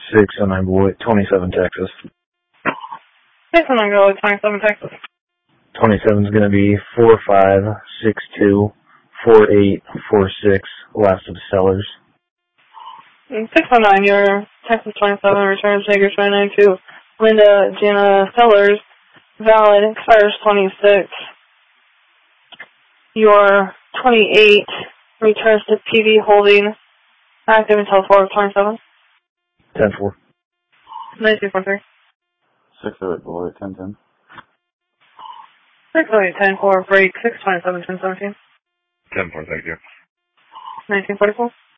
609 Beloit, 27 Texas. 609 Beloit, 27 Texas. 27 is going to be 45624846, last of sellers. 609, your Texas 27 returns Jaeger 292. Linda Jana Sellers, valid, expires 26. Your 28 returns to PV Holding, active until 4/27. 10-4. 9243. 608 Beloit, 1010. 608 10-4, break 627 1017. 10-4, thank you. 1944.